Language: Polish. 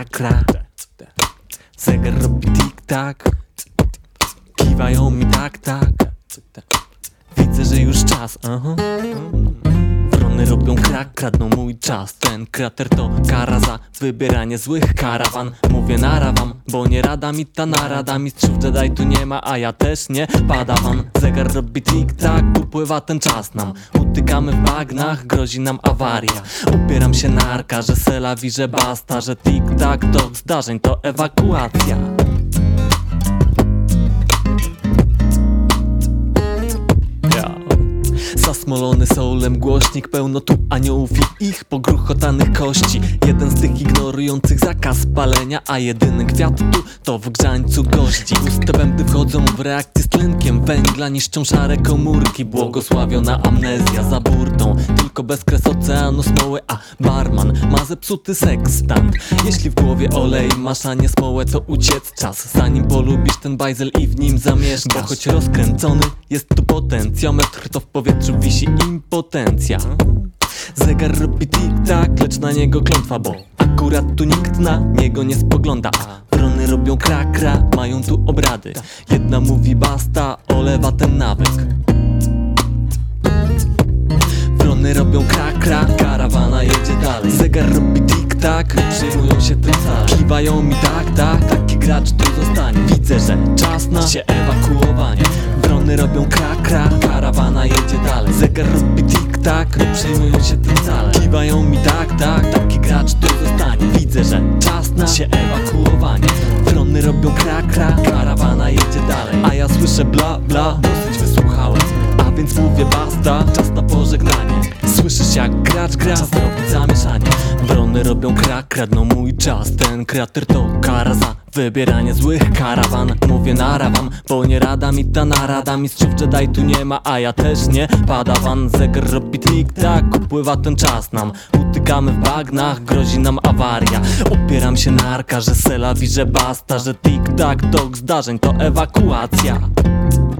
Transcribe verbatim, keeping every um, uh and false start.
kra kra. Zegar robi tik-tak. Kiwają mi tak tak. Widzę, że już czas, aha. Wrony robią krak, kradną mój czas. Ten krater to kara za wybieranie złych karawan. Mówię nara wam, bo nie rada mi ta narada. Mistrzów Jedi tu nie ma, a ja też nie padawan. Zegar robi tik-tak, upływa ten czas nam. Utykamy w bagnach, grozi nam awaria. Upieram się na arka, że selawi, że basta. Że tik-tak to zdarzeń, to ewakuacja. Zasmolony soulem głośnik, pełno tu aniołów i ich pogruchotanych kości. Jeden z tych ignorujących zakaz palenia, a jedyny kwiat tu to w grzańcu gości. Puste bębny wchodzą w reakcję z tlenkiem węgla, niszczą szare komórki. Błogosławiona amnezja za burtą, tylko bez kres oceanu smoły, a barman ma zepsuty sekstant. Jeśli w głowie olej masz, a nie smołę, to uciec czas, zanim polubisz ten bajzel i w nim zamieszkasz. Bo choć rozkręcony jest tu potencjometr, to w powietrzu wisi impotencja. Zegar robi tik-tak, lecz na niego klątwa, bo akurat tu nikt na niego nie spogląda. A wrony robią kra-kra, mają tu obrady. Jedna mówi basta, olewa ten nawyk. Wrony robią kra-kra, karawana jedzie dalej. Zegar robi tik-tak, przyjmują się tym samym. Kiwają mi tak, tak, taki gracz tu zostanie. Widzę, że czas na się ewakuowanie. Wrony robią kra-kra, karawana jedzie dalej. Zegar robi tik-tak, nie przejmują się tym wcale. Kiwają mi tak, tak, taki gracz tu zostanie. Widzę, że czas na się ewakuowanie. Wrony robią kra-kra, karawana jedzie dalej. A ja słyszę bla bla, dosyć wysłuchałem, a więc mówię basta, czas na pożegnanie. Słyszysz jak gracz gra, czas zrobić zamieszanie. Wrony robią krak, kradną mój czas. Ten krater to kara za wybieranie złych karawan. Mówię nara wam, bo nie rada mi ta narada. Mistrzów Jedi tu nie ma, a ja też nie padawan. Zegar robi tik-tak, upływa ten czas nam. Utykamy w bagnach, grozi nam awaria. Opieram się na arka, że selawi, że basta. Że tik-tak to zdarzeń, to ewakuacja.